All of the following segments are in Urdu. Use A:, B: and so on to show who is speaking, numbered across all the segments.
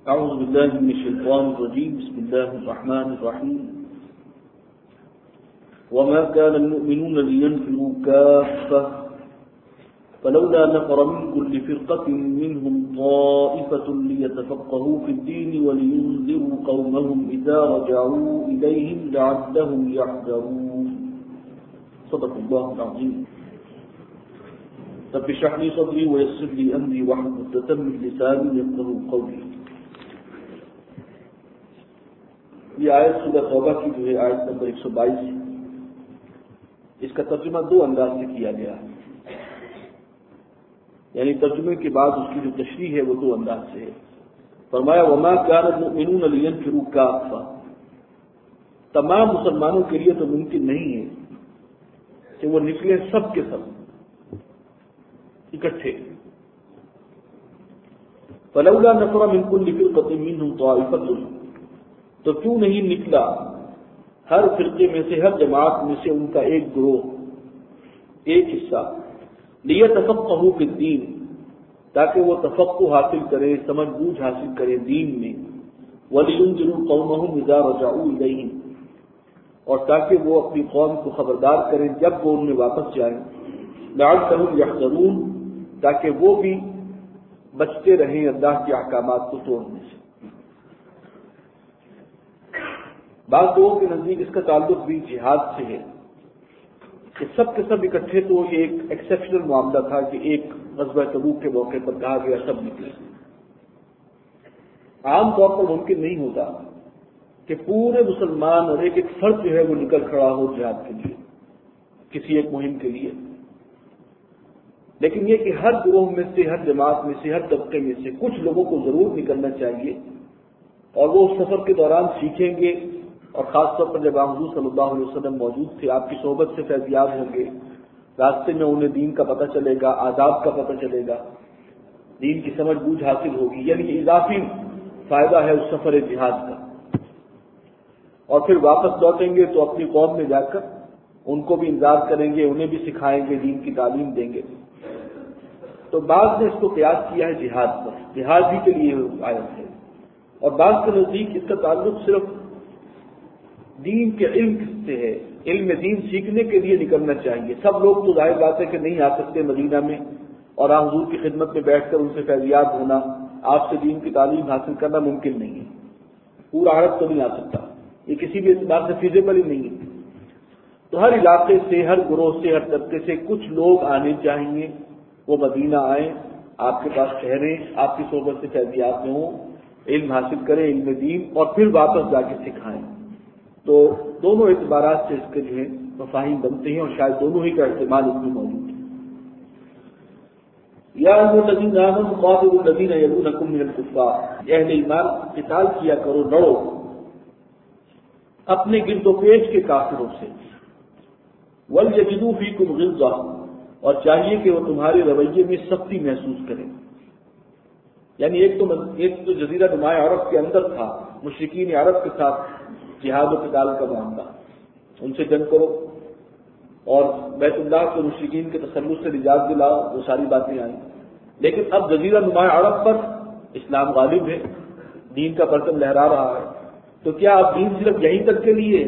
A: أعوذ بالله من الشيطان الرجيم. بسم الله الرحمن الرحيم. وما كان المؤمنون لينفروا كافة فلولا نفر من كل فرقة منهم طائفة ليتفقهوا في الدين ولينذروا قومهم إذا رجعوا إليهم لعلهم يحذرون. صدق الله العظيم. رب اشرح لي صدري ويسر لي أمري واحلل عقدة من لساني يفقهوا قولي. یہ آیت سورہ توبہ کی جو ہے آیت نمبر 122 ہے. اس کا ترجمہ دو انداز سے کیا گیا ہے، یعنی ترجمے کے بعد اس کی جو تشریح ہے وہ دو انداز سے ہے. فرمایا وما كان المؤمنون لينفروا كافة، تمام مسلمانوں کے لیے تو ممکن نہیں ہے کہ وہ نکلے سب کے سب اکٹھے. فلولا نفر من كل فرقة منهم طائفة، تو کیوں نہیں نکلا ہر فرقے میں سے، ہر جماعت میں سے ان کا ایک گروہ، ایک حصہ، لیتفقہوا فی الدین، تاکہ وہ تفقہ حاصل کرے، سمجھ بوجھ حاصل کرے دین میں، ولینذروا قومہم اذا رجعوا الیہم، اور تاکہ وہ اپنی قوم کو خبردار کریں جب وہ ان میں واپس جائیں، لعلہم یحذرون، تاکہ وہ بھی بچتے رہیں اللہ کے احکامات کو توڑنے سے. بعض لوگوں کے نزدیک اس کا تعلق بھی جہاد سے ہے کہ سب کے سب اکٹھے، تو یہ ایک ایکسیپشنل معاملہ تھا کہ ایک غزوہ تبوک کے موقع پر کہا گیا سب نکلے. عام طور پر ممکن نہیں ہوتا کہ پورے مسلمان اور ایک ایک فرد جو ہے وہ نکل کھڑا ہو جہاد کے لیے، کسی ایک مہم کے لیے. لیکن یہ کہ ہر گروہ میں سے، ہر جماعت میں سے، ہر طبقے میں سے کچھ لوگوں کو ضرور نکلنا چاہیے، اور وہ اس سفر کے دوران سیکھیں گے، اور خاص طور پر جب حضور صلی اللہ علیہ وسلم موجود تھے، آپ کی صحبت سے فیضیاب ہوں گے، راستے میں انہیں دین کا پتہ چلے گا، آداب کا پتہ چلے گا، دین کی سمجھ بوجھ حاصل ہوگی. یعنی اضافی فائدہ ہے اس سفر جہاد کا. اور پھر واپس لوٹیں گے تو اپنی قوم میں جا کر ان کو بھی انذار کریں گے، انہیں بھی سکھائیں گے، دین کی تعلیم دیں گے. تو بعض نے اس کو قیاس کیا ہے جہاد پر، جہاد ہی کے لیے آیت ہے. اور بعض کے نزدیک اس کا تعلق صرف دین کے علم سے ہے، علم دین سیکھنے کے لیے نکلنا چاہیے. سب لوگ تو ظاہر بات ہے کہ نہیں آ سکتے مدینہ میں اور حضور کی خدمت میں بیٹھ کر ان سے فیضیاب ہونا، آپ سے دین کی تعلیم حاصل کرنا ممکن نہیں ہے. پورا عرب تو نہیں آ سکتا، یہ کسی بھی اعتبار سے فیزیبل ہی نہیں ہے. تو ہر علاقے سے، ہر گروہ سے، ہر طبقے سے کچھ لوگ آنے چاہیے، وہ مدینہ آئیں، آپ کے پاس ٹھہریں، آپ کی صحبت سے فیضیاب میں ہوں، علم حاصل کریں، علم دین، اور پھر واپس جا کے سکھائیں. تو دونوں اعتبارات سے اس کے جو ہے مفاہیم بنتے ہیں، اور شاید دونوں ہی کا احتمال اس میں موجود ہے. یا ایھا الذین آمنوا قاتلوا الذین یلونکم من الکفار، اہل ایمان قتال کیا کرو، لڑو اپنے گرد و پیش کے کافروں سے. ولیجدوا فیکم غلظہ، اور چاہیے کہ وہ تمہارے رویے میں سختی محسوس کریں. یعنی ایک تو جزیرہ نما عرب کے اندر تھا، مشرکین عرب کے ساتھ جہاد و قتال کا معاملہ، ان سے جنگ کرو اور بیت اللہ کے مشرکین کے تسلط سے نجات دلاؤ، وہ ساری باتیں آئیں. لیکن اب جزیرہ نما عرب پر اسلام غالب ہے، دین کا پرچم لہرا رہا ہے. تو کیا اب دین صرف یہیں تک کے لیے؟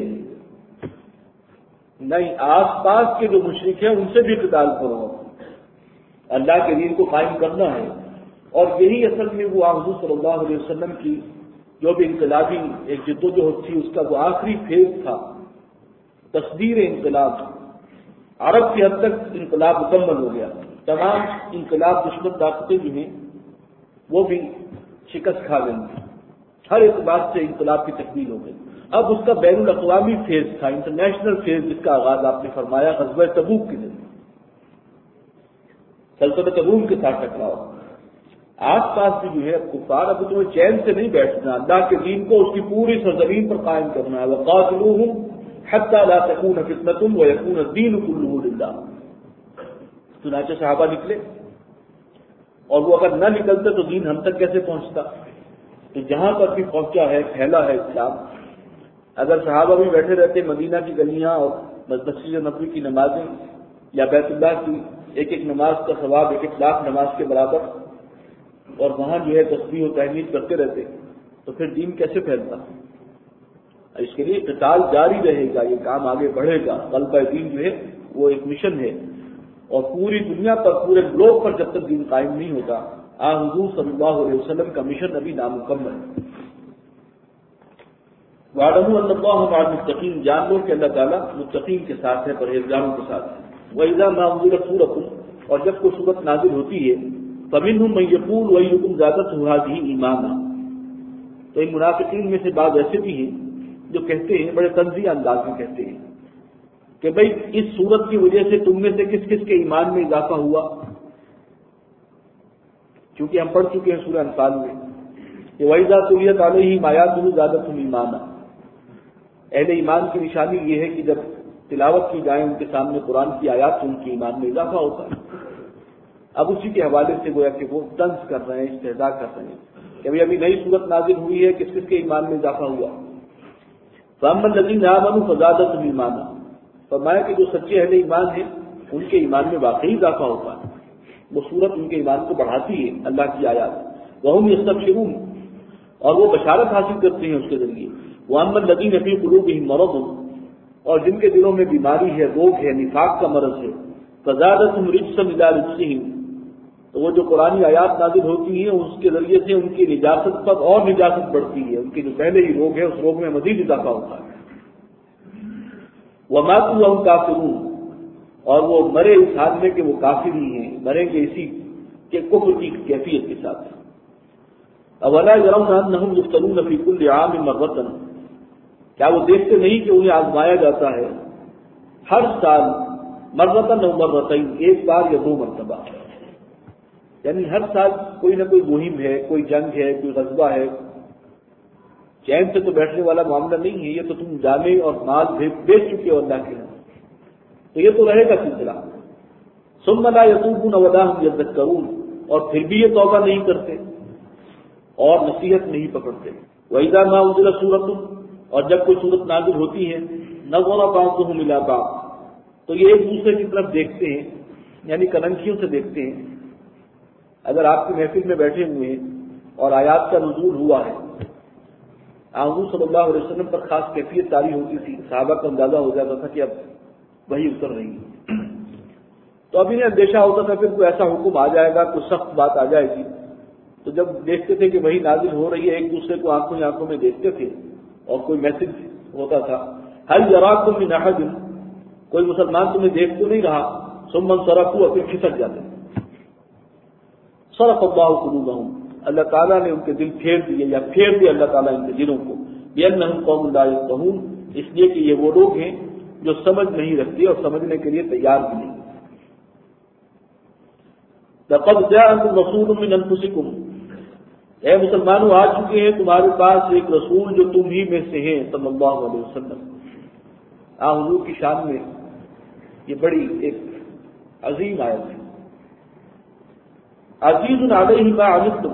A: نہیں، آس پاس کے جو مشرک ہیں ان سے بھی قتال کرو، اللہ کے دین کو قائم کرنا ہے. اور یہی اصل میں وہ حضور صلی اللہ علیہ وسلم کی جو بھی انقلابی ایک جدوجہد تھی، اس کا وہ آخری فیز تھا، تصدیر انقلاب. عرب کی حد تک انقلاب مکمل ہو گیا، تمام انقلاب دشمن طاقتیں جو ہیں وہ بھی شکست کھا گئی، ہر اعتبار سے انقلاب کی تکمیل ہو گئی. اب اس کا بین الاقوامی فیز تھا، انٹرنیشنل فیز، جس کا آغاز آپ نے فرمایا غزوہ تبوک کے ذریعے، سلطنت روم کے ساتھ ٹکراؤ. آس پاس بھی جو ہے کفار، اب تمہیں چین سے نہیں بیٹھنا، اللہ کے دین کو اس کی پوری سرزمین پر قائم کرنا ہے. وقاتلوہم حتی لا تکون فتنۃ ویکون الدین کلہ للہ. چنانچہ صحابہ نکلے، اور وہ اگر نہ نکلتے تو دین ہم تک کیسے پہنچتا؟ تو جہاں پر بھی پہنچا ہے، پھیلا ہے اسلام. اگر صحابہ بھی بیٹھے رہتے مدینہ کی گلیاں اور مسجد نبوی کی نمازیں یا بیت اللہ کی ایک ایک نماز کا ثواب 1,00,000 نماز کے برابر، اور وہاں جو ہے تسبیح و تحمید کرتے رہتے، تو پھر دین کیسے پھیلتا؟ اس کے لیے قتال جاری رہے گا، یہ کام آگے بڑھے گا. غلبہ دین جو ہے وہ ایک مشن ہے، اور پوری دنیا پر، پورے گلوب پر جب تک دین قائم نہیں ہوگا، حضور صلی اللہ علیہ وسلم کا مشن ابھی نامکمل ہے. وَاعْلَمُوا أَنَّ اللَّهَ مَعَ الْمُتَّقِينَ، جان لو کہ اللہ تعالیٰ متقین کے ساتھ ہے، پرہیزگاروں کے ساتھ ہے. وَإِذَا مَا أُنزِلَتْ سُورَةٌ، اور جب کوئی سورت نازل ہوتی ہے، فَمِنْهُم مَّن يَقُولُ وَأَيُّكُمْ زَادَتْهُ هَٰذِهِ إِيمَانًا، تو ان منافقین میں سے بعض ایسے بھی ہیں جو کہتے ہیں، بڑے طنزیہ انداز میں کہتے ہیں کہ بھئی اس سورت کی وجہ سے تم میں سے کس کس کے ایمان میں اضافہ ہوا. کیونکہ ہم پڑھ چکے ہیں سورہ انفال میں کہ وَإِذَا تُلِيَتْ عَلَيْهِمْ آيَاتُهُ زَادَتْهُمْ إِيمَانًا، اہل ایمان کی نشانی یہ ہے کہ جب تلاوت کی جائے ان کے سامنے قرآن کی آیات، تو ان کے ایمان میں اضافہ ہوتا ہے. اب اسی کے حوالے سے گویا کہ وہ طنز کر رہے ہیں، استہزاء کر رہے ہیں کہ ابھی نئی صورت نازل ہوئی ہے، کس کس کے ایمان میں اضافہ ہوا. فَأَمَّا الَّذِينَ آمَنُوا فَزَادَتْهُمْ إِيمَانًا، فرمایا کہ جو سچے اہل ایمان ہیں ان کے ایمان میں واقعی اضافہ ہوتا ہے، وہ صورت ان کے ایمان کو بڑھاتی ہے اللہ کی آیات. وَهُمْ يَسْتَبْشِرُونَ، اور وہ بشارت حاصل کرتے ہیں اس کے ذریعے. وَأَمَّا الَّذِينَ فِي قُلُوبِهِمْ مَرَضٌ، اور جن کے دلوں میں بیماری ہے، روگ ہے، نفاق کا مرض ہے، فَزَادَتْهُمْ رِجْسًا إِلَىٰ رِجْسِهِمْ، تو وہ جو قرآن آیات نازل ہوتی ہیں اس کے ذریعے سے ان کی نجاست پر اور نجاست بڑھتی ہے، ان کے جو پہلے ہی روگ ہے اس روگ میں مزید اضافہ ہوتا ہے. وَمَاتُوا وَهُمْ كَافِرُونَ، اور وہ مرے اس حال میں کہ وہ کافر ہی ہیں، مریں گے اسی کے کفر کی کیفیت کے ساتھ. أَوَلَا يَرَوْنَ أَنَّهُمْ يُفْتَنُونَ فِي كُلِّ عَامٍ مَرَّةً، کیا وہ دیکھتے نہیں کہ انہیں آزمایا جاتا ہے ہر سال، مرتن و مرتين، ایک بار یا دو مرتبہ، یعنی ہر سال کوئی نہ کوئی مہم ہے، کوئی جنگ ہے، کوئی غزوہ ہے. چین سے تو بیٹھنے والا معاملہ نہیں ہے، یہ تو تم جانے اور مال بیچ چکے ہو اللہ کے یہاں، تو یہ تو رہے گا سلسلہ. ثم لا يتوبون ولا هم يذكرون، اور پھر بھی یہ توبہ نہیں کرتے اور نصیحت نہیں پکڑتے. وَإِذَا مَا أُنزِلَتْ سُورَةٌ، اور جب کوئی صورت نازل ہوتی ہے، نَظَرَ بَعْضُهُمْ إِلَىٰ بَعْضٍ، تو یہ ایک دوسرے کی طرف دیکھتے ہیں، یعنی کننکھیوں سے دیکھتے ہیں. اگر آپ کی محفل میں بیٹھے ہوئے ہیں اور آیات کا نزول ہوا ہے، حضور صلی اللہ علیہ وسلم پر خاص کیفیت طاری ہوتی تھی، صحابہ کو اندازہ ہو جاتا تھا کہ اب وہی اتر رہی ہے، تو اب انہیں اندیشہ ہوتا تھا پھر کوئی ایسا حکم آ جائے گا، کوئی سخت بات آ جائے گی. تو جب دیکھتے تھے کہ وہی نازل ہو رہی ہے، ایک دوسرے کو آنکھوں ہی آنکھوں میں دیکھتے تھے، اور کوئی میسج ہوتا تھا، هل يراكم من احد، کوئی مسلمان تمہیں دیکھ تو نہیں رہا. ثم انصرفوا، اور پھر کھسک جاتے. صرف اللہ قلوبهم، اللہ تعالیٰ نے ان کے دل پھیر دیے، یا پھیر دیا اللہ تعالیٰ ان کے دلوں کو. بأنهم قوم لا يفقهون، اس لیے کہ یہ وہ لوگ ہیں جو سمجھ نہیں رکھتے اور سمجھنے کے لیے تیار بھی نہیں. لقد جاءكم رسول من انفسكم، اے مسلمانوں آ چکے ہیں تمہارے پاس ایک رسول جو تم ہی میں سے ہیں، صلی اللہ علیہ وسلم. حضور کی شان میں یہ بڑی ایک عظیم آیت ہے. عزیز علیہ ما عنتم،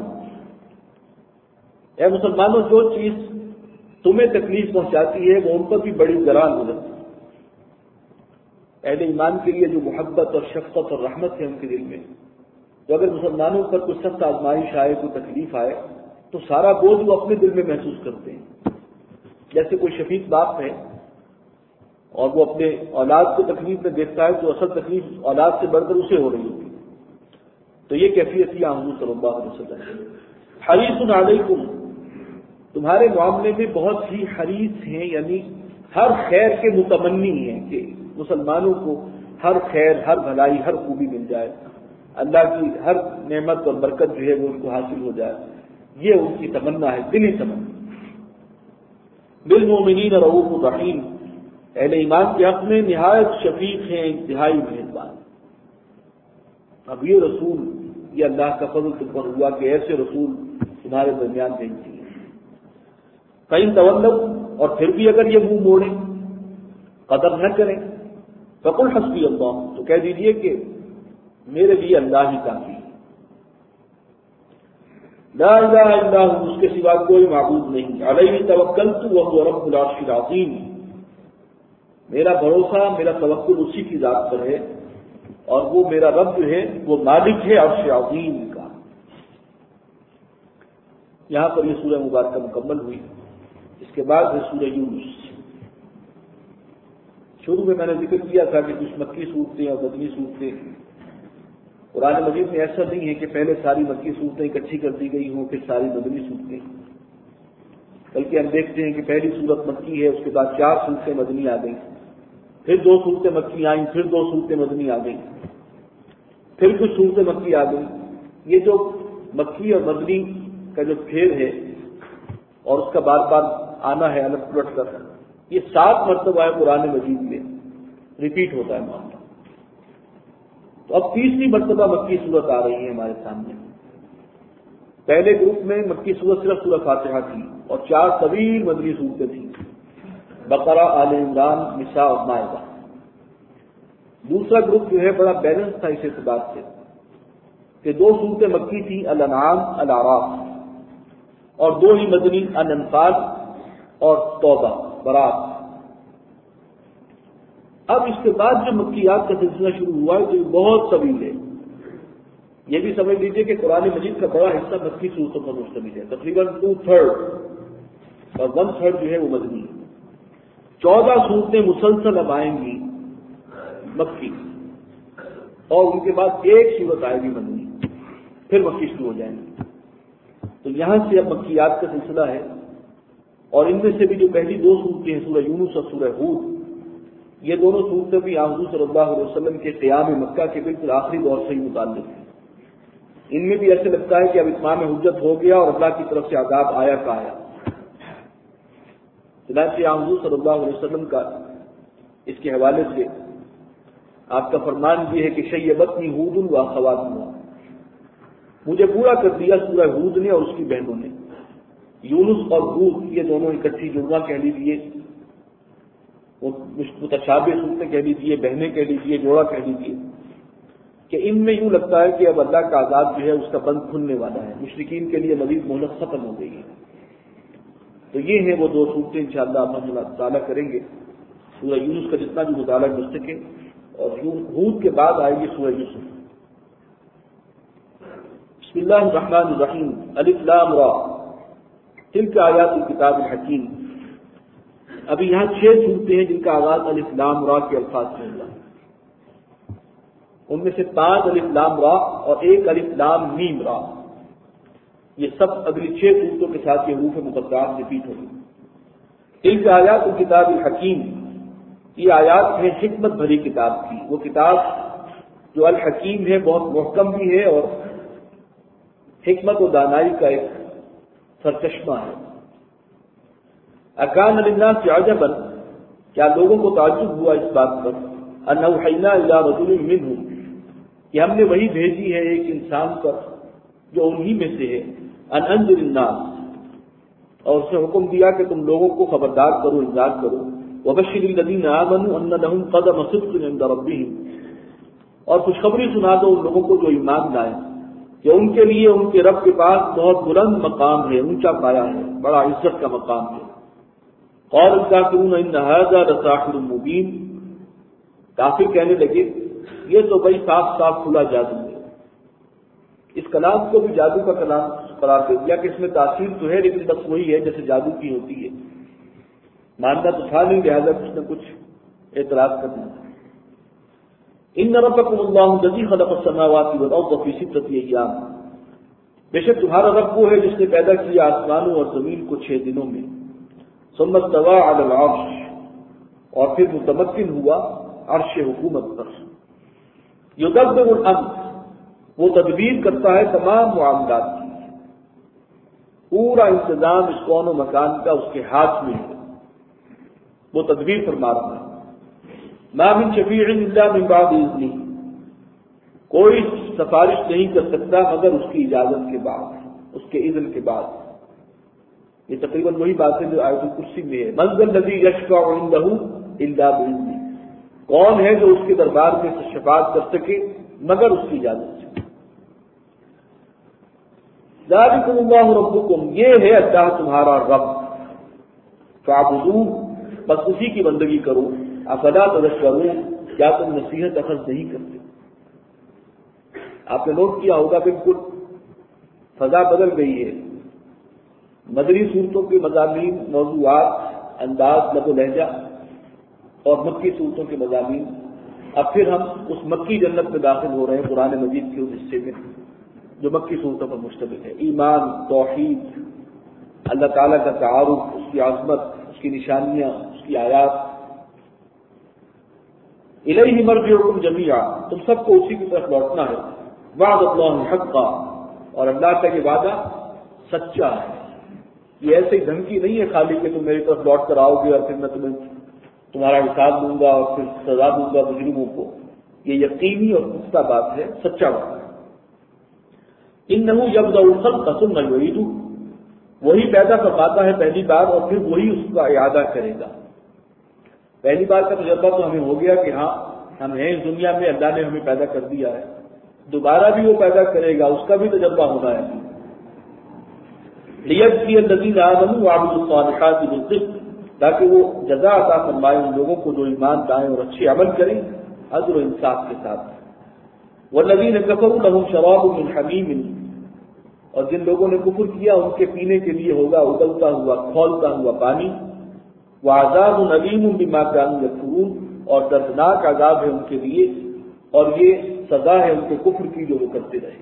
A: اے مسلمانوں جو چیز تمہیں تکلیف پہنچاتی ہے وہ ان پر بھی بڑی گران ہو جاتی ہے. اہل ایمان کے لیے جو محبت اور شفقت اور رحمت ہے ان کے دل میں، تو اگر مسلمانوں پر کوئی سخت آزمائش آئے، کوئی تکلیف آئے، تو سارا بوجھ وہ اپنے دل میں محسوس کرتے ہیں. جیسے کوئی شفیق باپ ہے اور وہ اپنے اولاد کو تکلیف میں دیکھتا ہے تو اصل تکلیف اولاد سے بڑھ کر اسے ہو رہی ہوتی ہے. تو یہ کیفیت تھی حضور صلی اللہ علیہ وسلم. حریص علیکم، تمہارے معاملے میں بہت ہی حریص ہیں، یعنی ہر خیر کے متمنی ہیں کہ مسلمانوں کو ہر خیر، ہر بھلائی، ہر خوبی مل جائے، اللہ کی ہر نعمت اور برکت جو ہے وہ ان کو حاصل ہو جائے. یہ ان کی تمنا ہے، دلی تمنا. بالمؤمنین رؤوف رحیم، اہل ایمان کے حق میں نہایت شفیق ہیں، انتہائی مہربان. اب یہ رسول، یہ اللہ کا فضل تم پر ہوا کہ ایسے رسول تمہارے درمیان بھیج دیے. کہیں تولوا، اور پھر بھی اگر یہ منہ موڑیں، قدر نہ کریں، فقل حسبی اللہ، تو کہہ دیجئے کہ میرے لیے اللہ ہی کافی ہے. لا الہ الا ہو، اس کے سوا کوئی معبود نہیں. علیہ توکلت وہو رب العرش العظیم، میرا بھروسہ، میرا توکل اسی کی ذات پر ہے، اور وہ میرا رب جو ہے وہ مالک ہے عرش عظیم کا. یہاں پر یہ سورہ مبارکہ مکمل ہوئی. اس کے بعد ہے سورہ یونس. شروع میں نے ذکر کیا تھا کہ کچھ مکی صورتیں اور مدنی صورتیں. قرآن مجید میں ایسا نہیں ہے کہ پہلے ساری مکی صورتیں اکٹھی کر دی گئی ہوں پھر ساری مدنی صورتیں، بلکہ ہم دیکھتے ہیں کہ پہلی صورت مکی ہے، اس کے بعد 4 صورتیں مدنی آ گئیں، پھر 2 صورتیں مکی آئیں، پھر 2 صورتیں مدنی آ گئیں، پھر کچھ صورتیں مکی آ گئیں. یہ جو مکی اور مدنی کا جو پھیر ہے اور اس کا بار بار آنا ہے الٹ پلٹ کر، یہ 7 مرتبہ ہے قرآن مجید میں ریپیٹ ہوتا ہے معاملہ. تو اب تیسری مرتبہ مکی صورت آ رہی ہے ہمارے سامنے. پہلے گروپ میں مکی صورت صرف سورہ فاتحہ تھی اور 4 طویل مدنی صورتیں تھیں، بقرہ، آل عمران، نساء اور مائدہ. دوسرا گروپ جو ہے بڑا بیلنس تھا اس اعتبار سے کہ 2 صورتیں مکی تھیں، الانعام، الاعراف، اور 2 ہی مدنی، الانفال اور توبہ، برات. اب اس کے بعد جو مکیات کا سلسلہ شروع ہوا ہے تو یہ بہت طویل ہے. یہ بھی سمجھ لیجیے کہ قرآن مجید کا بڑا حصہ مکی صورتوں پر مشتمل ہے، تقریباً 2/3 اور 1/3 جو ہے وہ مدنی ہے. 14 صورتیں مسلسل اب آئیں گی مکی، اور ان کے بعد 1 صورت آئے گی مدنی، پھر مکی شروع ہو جائیں گی. تو یہاں سے اب مکیات کا سلسلہ ہے، اور ان میں سے بھی جو پہلی 2 صورتیں ہیں سورہ یونس اور سورہ ہود، یہ دونوں صورتیں بھی حضور صلی اللہ علیہ وسلم کے قیام مکہ کے بالکل آخری دور سے ہی متعلق ہیں. ان میں بھی ایسے لگتا ہے کہ اب اتمام حجت ہو گیا اور اللہ کی طرف سے عذاب آیا کا آیا. چنانچہ حضور صلی اللہ علیہ وسلم کا اس کے حوالے سے آپ کا فرمان یہ ہے کہ شیبتنی ہود و اخواتها، مجھے پورا کر دیا سورہ ہود نے اور اس کی بہنوں نے. یونس اور ہود یہ دونوں اکٹھی جڑواں کہہ لیجیے، متشابہ صورتیں کہہ لیجیے، بہنیں کہہ لیجیے، جوڑا کہہ لیجیے، کہ ان میں یوں لگتا ہے کہ اب اللہ کا عذاب جو ہے اس کا بند کھلنے والا ہے، مشرکین کے لیے مزید مہلت ختم ہو گئی ہے. تو یہ ہیں وہ 2 صورتیں انشاءاللہ ہم مطالعہ کریں گے. سورہ یونس کا جتنا بھی مطالعہ کر سکیں، اور ہود کے بعد آئے گی سورہ یوسف. بسم اللہ الرحمن الرحیم. الف لام را تلک آیات الکتاب الحکیم. ابھی یہاں 6 صورتیں ہیں جن کا آغاز الف لام را کے الفاظ سے ہوگا. ان میں سے 5 الف لام را اور 1 الف لام میم را. یہ سب اگلی 6 صورتوں کے ساتھ یہ حروف مقطعات ریپیٹ ہوگی. تلک آیات الکتاب الحکیم، یہ آیات ہیں حکمت بھری کتاب کی. وہ کتاب جو الحکیم ہے، بہت محکم بھی ہے اور حکمت و دانائی کا ایک سرچشمہ ہے. اکان للناس عجبا، کیا لوگوں کو تعجب ہوا اس بات پر، ان اوحینا الی رجل منہم، کہ ہم نے وہی بھیجی ہے ایک انسان پر جو انہی میں سے ہے، ان انذر الناس، اور اسے حکم دیا کہ تم لوگوں کو خبردار کرو، انذار کرو، وبشر الذین آمنوا ان لهم قدم صدق عند ربهم، اور خوشخبری سنا دو ان لوگوں کو جو ایمان لائے کہ ان کے لیے ان کے رب کے پاس بہت بلند مقام ہے، اونچا پایا ہے، بڑا عزت کا مقام ہے. قال الکافرون ان ھذا لساحر مبین، کافر کہنے لگے یہ تو بھائی صاف صاف کھلا جادو ہے. اس کلام کو بھی جادو کا کلام قرار دے دیا کہ اس میں تاثیر تو ہے لیکن بس وہی ہے جیسے جادو کی ہوتی ہے. ماننا تو تھا نہیں، لہٰذا کچھ نہ کچھ اعتراض کرنا. ان ربکم اللہ الذی خلق السماوات والارض فی 6 ایام، بے شک تمہارا رب وہ ہے جس نے پیدا کیا آسمانوں اور زمین کو 6 دنوں میں. ثم استوى علی العرش، اور پھر متمکن ہوا عرش حکومت پر. یدبر الامر، وہ تدبیر کرتا ہے تمام معاملات کی، پورا انتظام اس کون و مکان کا اس کے ہاتھ میں ہے، وہ تدبیر فرما رہا ہے. ما من شفیع الا من بعد اذنہ، کوئی سفارش نہیں کر سکتا مگر اس کی اجازت کے بعد، اس کے اذن کے بعد. یہ تقریباً وہی بات ہے جو آیت الکرسی میں ہے. من ذا الذی یشفع عندہ الا باذنہ، کون ہے جو اس کے دربار میں شفاعت کر سکے مگر اس کی اجازت سے. ذالکم اللہ ربکم، یہ ہے اللہ تمہارا رب. فاعبدوہ، بس اسی کی بندگی کرو. افلا تذکرون، کیا تم نصیحت اخذ نہیں کرتے؟ آپ نے نوٹ کیا ہوگا بالکل فضا بدل گئی ہے. مدنی صورتوں کے مضامین، موضوعات، انداز، لب و لہجہ، اور مکی صورتوں کے مضامین۔ اب پھر ہم اس مکی جنت میں داخل ہو رہے ہیں قرآن مجید کے اس حصے میں جو مکی صورتوں پر مشتمل ہے۔ ایمان، توحید، اللہ تعالیٰ کا تعارف، اس کی عظمت، اس کی نشانیاں، اس کی آیات۔ الیہ مرجعکم جمیعا، تم سب کو اسی کی طرف لوٹنا ہے۔ وعد اللہ حقا، اور اللہ کا یہ وعدہ سچا ہے۔ یہ ایسی دھمکی نہیں ہے خالی کہ تم میری طرف لوٹ کر آؤ گے اور پھر میں تمہارا حساب دوں گا اور پھر سزا دوں گا مجرموں کو۔ یہ یقینی اور پختہ بات ہے، سچا وعدہ ہے۔ انہ یبدأ الخلق ثم یعیدہ، وہی پیدا فرماتا ہے پہلی بار اور پھر وہی اس کا اعادہ کرے گا۔ پہلی بار کا تجربہ تو ہمیں ہو گیا کہ ہاں ہم ہیں اس دنیا میں، اللہ نے ہمیں پیدا کر دیا ہے، دوبارہ بھی وہ پیدا کرے گا، اس کا بھی تجربہ ہونا ہے۔ لیجزی الذین آمنوا وعملوا الصالحات بالقسط، تاکہ وہ جزا عطا فرمائے ان لوگوں کو جو ایمان لائیں اور اچھے عمل کریں عدل و انصاف کے ساتھ۔ والذین کفروا لهم شراب من حمیم، اور جن لوگوں نے کفر کیا ان کے پینے کے لیے ہوگا ابلتا ہوا کھولتا ہوا پانی۔ وعذاب علیم بما كانوا یکفرون، اور دردناک عذاب ہے ان کے لیے اور یہ سزا ہے ان کے کفر کی جو وہ کرتے رہے۔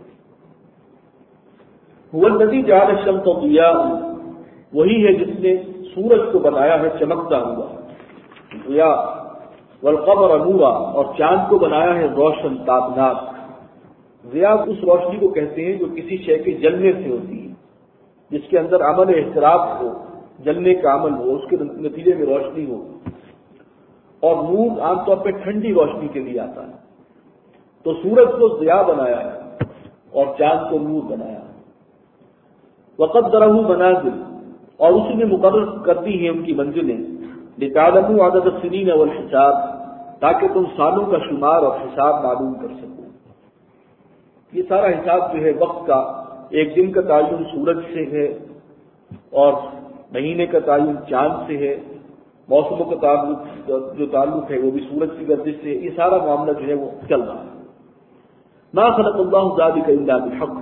A: هو الذی جعل الشمس ضیاء، وہی ہے جس نے سورج کو بنایا ہے چمکتا ہوا ضیاء، والقمر نورا، اور چاند کو بنایا ہے روشن تابناک۔ ضیاء اس روشنی کو کہتے ہیں جو کسی شے کے جلنے سے ہوتی ہے، جس کے اندر عمل احتراق ہو، جلنے کا عمل ہو، اس کے نتیجے میں روشنی ہو۔ اور نور عام طور پہ ٹھنڈی روشنی کے لیے آتا ہے، تو سورج کو ضیاء بنایا ہے اور چاند کو نور بنایا ہے۔ وقدرہ منازل، اور اسی نے مقرر کر دی ہیں ان کی منزلیں۔ لتعلموا عدد السنین والحساب، تاکہ تم سالوں کا شمار اور حساب معلوم کر سکو۔ یہ سارا حساب جو ہے وقت کا، ایک دن کا تعین سورج سے ہے اور مہینے کا تعین چاند سے ہے، موسموں کا تعلق ہے وہ بھی سورج کی گردش سے، یہ سارا معاملہ جو ہے وہ چل رہا ہے۔ ما خلق اللہ ذلک الا بالحق،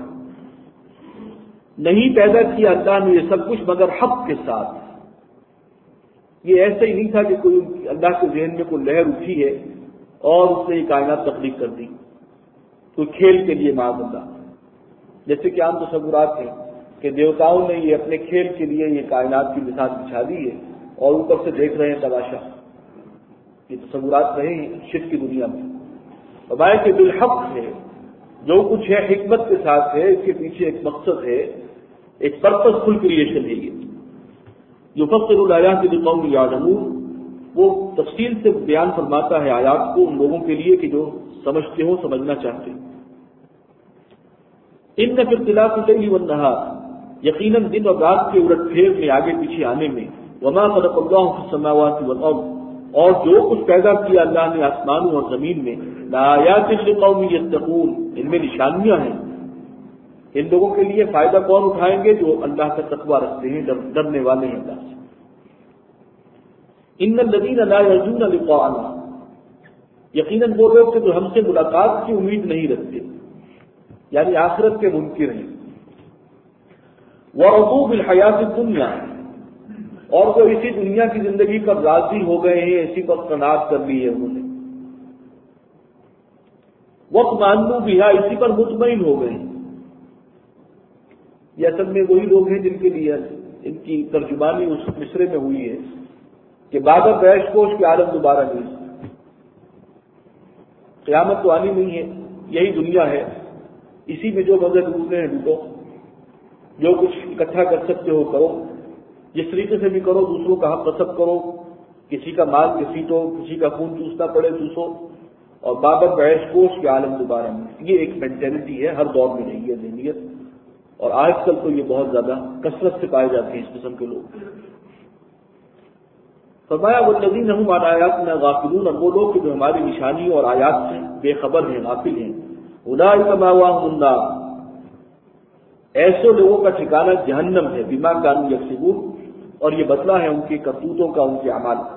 A: نہیں پیدا کیا اللہ نے یہ سب کچھ مگر حق کے ساتھ۔ یہ ایسا ہی نہیں تھا کہ کوئی اللہ کے ذہن میں کوئی لہر اٹھی ہے اور اس نے یہ کائنات تخلیق کر دی، کوئی کھیل کے لیے معاذ اللہ، جیسے کہ عام تصورات ہیں کہ دیوتاؤں نے یہ اپنے کھیل کے لیے یہ کائنات کی بساط بچھا دی ہے اور اوپر سے دیکھ رہے ہیں تماشا۔ یہ تصورات رہے ہیں شرک کی دنیا میں۔ فرمایا کہ بالحق ہے، جو کچھ ہے حکمت کے ساتھ ہے، اس کے پیچھے ایک مقصد ہے، ایک پرپز فل کریشن ہے۔ یہ یفصل الآیات لقوم یعلمون، وہ تفصیل سے بیان فرماتا ہے آیات کو ان لوگوں کے لیے کہ جو سمجھتے ہو، سمجھنا چاہتے ہیں۔ ان فی اختلاف اللیل والنہار، یقیناً دن اور رات کے الٹ پھیر میں، آگے پیچھے آنے میں، وما خلق اللہ فی السماوات والارض، اور جو کچھ پیدا کیا اللہ نے آسمانوں اور زمین میں، لآیات لقوم یتقون، ان میں نشانیاں ہیں، ان لوگوں کے لیے فائدہ کون اٹھائیں گے؟ جو اللہ کا تقوی رکھتے ہیں، ڈرنے والے ہیں اللہ سے۔ ان الذین لا یرجون لقاءنا، یقیناً وہ لوگ جو ہم سے ملاقات کی امید نہیں رکھتے، یعنی آخرت کے منکر ہیں۔ ورضوا بالحیات الدنیا، اور وہ اسی دنیا کی زندگی پر راضی ہو گئے ہیں، اسی پر قناعت کر لی ہے انہوں نے۔ واطمأنوا بها، اسی پر مطمئن ہو گئے ہیں۔ یہ اصل میں وہی لوگ ہیں جن کے لیے ان کی ترجمانی اس مصرے میں ہوئی ہے کہ بعد بیش کوش کے عالم دوبارہ نہیں، قیامت تو آنی نہیں ہے، یہی دنیا ہے، اسی میں جو مزے ڈوبنے ہیں ڈوبو، جو کچھ اکٹھا کر سکتے ہو کرو، جس طریقے سے بھی کرو، دوسروں کا حق غصب کرو، کسی کا مال گھسیٹو، کسی کا خون چوسنا پڑے چوسو، اور بابر بیش کوش کے عالم دوبارہ نہیں۔ یہ ایک مینٹلٹی ہے، ہر دور میں رہی ہے ذہنیت، اور آج کل تو یہ بہت زیادہ کثرت سے پائے جاتے ہیں اس قسم کے لوگ۔ فرمایا والذین هم عن آیاتنا غافلون، اور وہ لوگ جو ہماری نشانیوں اور آیات سے بے خبر ہیں، غافل ہیں۔ اولئک مأواہم النار، ایسے لوگوں کا ٹھکانہ جہنم ہے، بما کانوا یکسبون، اور یہ بدلہ ہے ان کی کرتوتوں کا، ان کے اعمال کا۔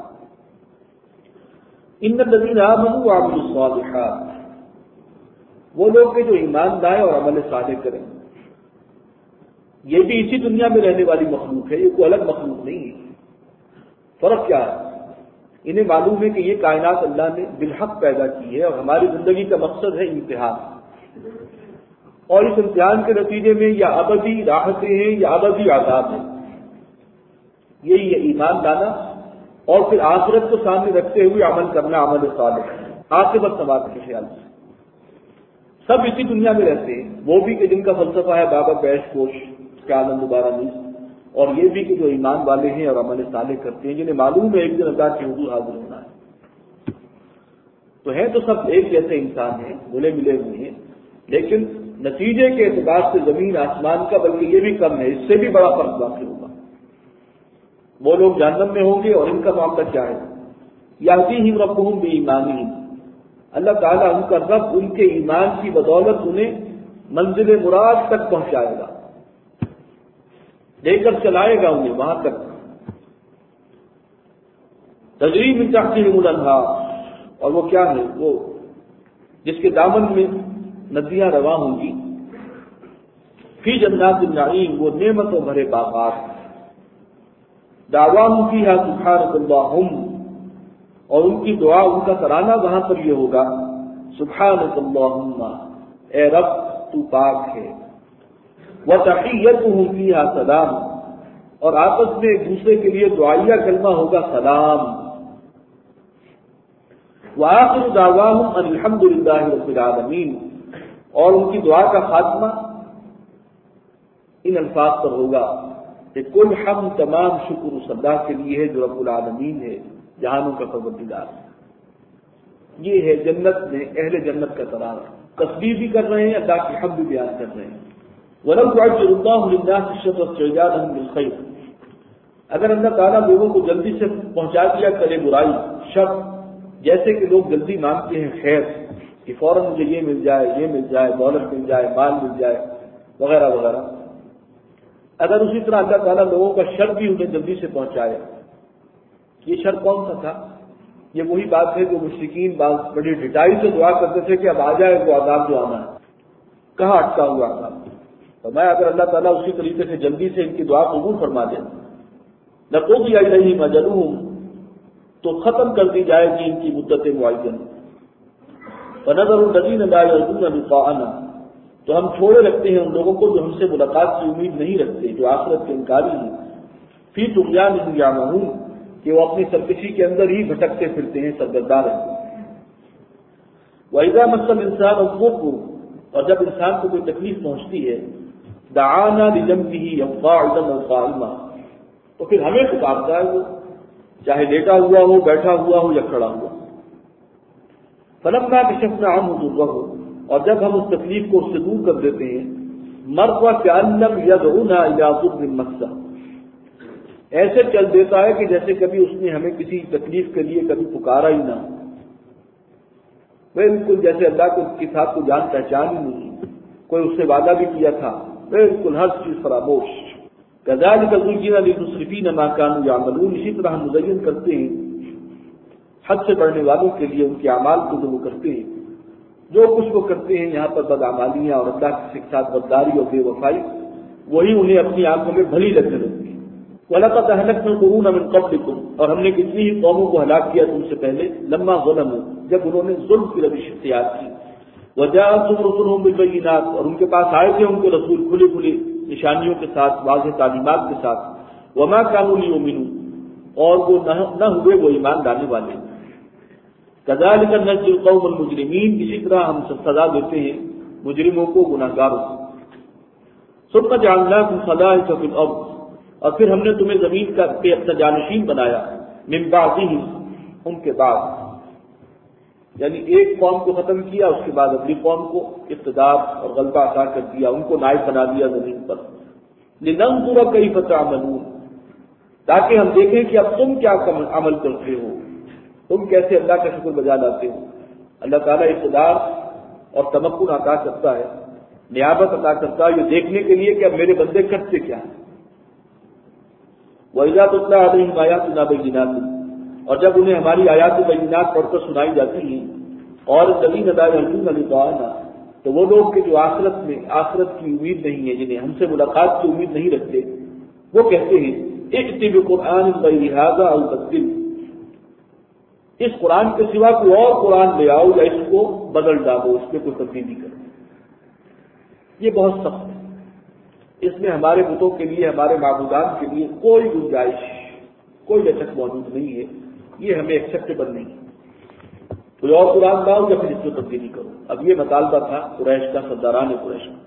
A: ان الذین آمنوا وعملوا الصالحات، وہ لوگ جو ایمان لائے اور عمل صالح کریں۔ یہ بھی اسی دنیا میں رہنے والی مخلوق ہے، یہ کوئی الگ مخلوق نہیں ہے۔ فرق کیا ہے؟ انہیں معلوم ہے کہ یہ کائنات اللہ نے بالحق پیدا کی ہے اور ہماری زندگی کا مقصد ہے امتحان، اور اس امتحان کے نتیجے میں یا ابدی راحتیں ہیں یا ابدی عذاب ہیں۔ یہی ہے ایمان لانا اور پھر آخرت کو سامنے رکھتے ہوئے عمل کرنا، عمل صالح، عاقبت سماعت کے خیال سے۔ سب اسی دنیا میں رہتے ہیں، وہ بھی کہ جن کا فلسفہ ہے بابا بیش کوش کیا عالم دوبارہ نہیں، اور یہ بھی کہ جو ایمان والے ہیں اور عمل صالح کرتے ہیں، جنہیں معلوم ہے ایک دن اللہ کے حضور حاضر ہونا ہے۔ تو ہیں تو سب ایک جیسے انسان ہیں، ملے ملے ہوئے ہیں، لیکن نتیجے کے اعتبار سے زمین آسمان کا بلکہ یہ بھی کم ہے، اس سے بھی بڑا فرق واقع ہوگا۔ وہ لوگ جہنم میں ہوں گے اور ان کا معاملہ کیا ہے؟ یہدیہم ربہم بایمانہم، اللہ تعالیٰ ان کا رب ان کے ایمان کی بدولت انہیں منزل مراد تک پہنچائے گا، لے کر چلائے گا انہیں وہاں تک۔ تجری من تحتہم الانہار، اور وہ کیا ہے؟ وہ جس کے دامن میں ندیاں رواں ہوں گی، فی جنات النعیم، وہ نعمتوں بھرے باغات، دعواہم فیہا سبحانک اللہم، اور ان کی دعا، ان کا ترانہ وہاں پر یہ ہوگا سبحانک اللہم، اے رب تو پاک ہے، وتحیتہم فیہا سلام، اور آپس میں ایک دوسرے کے لیے دعائیہ کلمہ ہوگا سلام، وآخر دعواہم ان الحمد للہ رب العالمین، اور ان کی دعا کا خاتمہ ان الفاظ پر ہوگا کہ کل حمد، تمام شکر اس اللہ کے لیے ہے جو رب العالمین ہے، جہانوں کا پروردگار ہے۔ یہ ہے جنت میں اہل جنت کا ترانہ، تسبیح بھی کر رہے ہیں، اللہ کی حمد بھی بیان کر رہے ہیں۔ وَلَوْ يُعَجِّلُ اللَّهُ لِلنَّاسِ الشَّرَّ اسْتِعْجَالَهُم بِالْخَيْرِ، اگر اللہ تعالیٰ لوگوں کو جلدی سے پہنچا دیا کرے برائی، شر، جیسے کہ لوگ جلدی مانگتے ہیں خیر کہ فوراً مجھے یہ مل جائے، یہ مل جائے، دولت مل جائے، مال مل جائے، وغیرہ وغیرہ، اگر اسی طرح اللہ تعالیٰ لوگوں کا شر بھی انہیں جلدی سے پہنچائے، یہ شر کون سا تھا؟ یہ وہی بات ہے جو مشرکین بڑی ڈٹائی سے دعا کرتے تھے کہ اب آ جائے وہ عذاب جو آنا ہے، کہاں اٹکا ہوا عذاب؟ فرمایا اگر اللہ تعالیٰ اسی طریقے سے جلدی سے ان کی دعا قبول فرما دے، لقضی الیہم اجلہم، تو ختم کر دی جائے گی ان کی مدت معینہ، فنذر الذین لا یرجون لقاءنا، تو ہم چھوڑے رکھتے ہیں ان لوگوں کو جو ہم سے ملاقات کی امید نہیں رکھتے، جو آخرت کے انکاری ہیں، فی طغیانہم یعمہون، کہ وہ اپنی سرکشی کے اندر ہی بھٹکتے پھرتے ہیں، سرگرداں رہتے ہیں۔ وَإِذَا مَسَّ الْإِنسَانَ الضُّرُّ، اور جب انسان کو کوئی تکلیف پہنچتی ہے، دعانا لجنبہ قاعدا او قائما، تو پھر ہمیں پکارتا ہے وہ، چاہے لیٹا ہوا ہو، بیٹھا ہوا ہو یا کھڑا ہوا۔ فلما کشفنا عنہ ضرہ، اور جب ہم اس تکلیف کو اس سے دور کر دیتے ہیں، مر کأن لم یدعنا الی ضر مسہ، ایسے چل دیتا ہے کہ جیسے کبھی اس نے ہمیں کسی تکلیف کے لیے کبھی پکارا ہی نہ، بالکل جیسے اللہ کے ساتھ کو جان پہچان ہی نہیں، کوئی اس سے وعدہ بھی کیا تھا، بالکل ہر چیز فراموش۔ کذالک زین للمسرفین ما کانوا یعملون، اسی طرح ہم مزین کرتے ہیں حد سے بڑھنے والوں کے لیے ان کے اعمال کو جو وہ کرتے ہیں، جو کچھ وہ کرتے ہیں یہاں پر بدعمالیاں اور اللہ کے ساتھ غداری اور بے وفائی، وہی انہیں اپنی آنکھوں میں بھلی لگنے لگتی ہے۔ وَلَقَدْ أَهْلَكْنَا الْقُرُونَ مِنْ قَبْلِكُمْ، اور ہم نے کتنی ہی قوموں کو ہلاک کیا تم سے پہلے، لما ظلموا، جب انہوں نے ظلم کی روش اختیار کی، وَجَاءَتْهُمْ رُسُلُهُم بِالْبَيِّنَاتِ، اور ان کے پاس آئے تھے ان کے رسول کھلی کھلی نشانیوں کے ساتھ، واضح تعلیمات کے ساتھ، وَمَا كَانُوا لِيُؤْمِنُوا، اور وہ نہ ہوئے وہ ایمان لانے والے۔ كَذَلِكَ نَجْزِي الْقَوْمَ الْمُجْرِمِينَ، اسی طرح ہم سزا دیتے ہیں مجرموں کو، گناہگاروں کو۔ ثُمَّ جَعَلْنَاكُمْ خَلَائِفَ فِي الْأَرْضِ، اور پھر ہم نے تمہیں زمین کا پہ اپنا جانشین بنایا، من بعدہم، ان کے بعد، یعنی ایک قوم کو ختم کیا، اس کے بعد اگلی قوم کو اقتدار اور غلبہ عطا کر دیا، ان کو نائب بنا دیا زمین پر، لننظر کیف تعملون، تاکہ ہم دیکھیں کہ اب تم کیا عمل کرتے ہو، تم کیسے اللہ کا شکر بجا لاتے ہو۔ اللہ تعالیٰ اقتدار اور تمکن عطا کرتا ہے، نیابت عطا کرتا ہے، یہ دیکھنے کے لیے کہ اب میرے بندے کرتے کیا ہیں۔ وَإِذَا تُتْلَىٰ عَلَيْهِمْ آيَاتُنَا بَيِّنَاتٍ، اور جب انہیں ہماری آیات بینات پڑھ کر سنائی جاتی ہیں، اور الذین لا یرجون لقاءنا، تو وہ لوگ کہ جو آخرت کی امید نہیں ہے، جنہیں ہم سے ملاقات کی امید نہیں رکھتے، وہ کہتے ہیں ائت بقرآن غیر ھذا او بدل، اس قرآن کے سوا کوئی اور قرآن لے آؤ یا اس کو بدل ڈالو، اس میں کوئی تبدیلی کرو۔ یہ بہت سخت ہے، اس میں ہمارے بتوں کے لیے، ہمارے معبودات کے لیے کوئی گنجائش، کوئی لچک موجود نہیں ہے، یہ ہمیں ایکسیپٹیبل نہیں ہے۔ کوئی اور قرآن لاؤ یا پھر اس میں تبدیلی کرو۔ اب یہ مطالبہ تھا قریش کا، سرداران قریش کا۔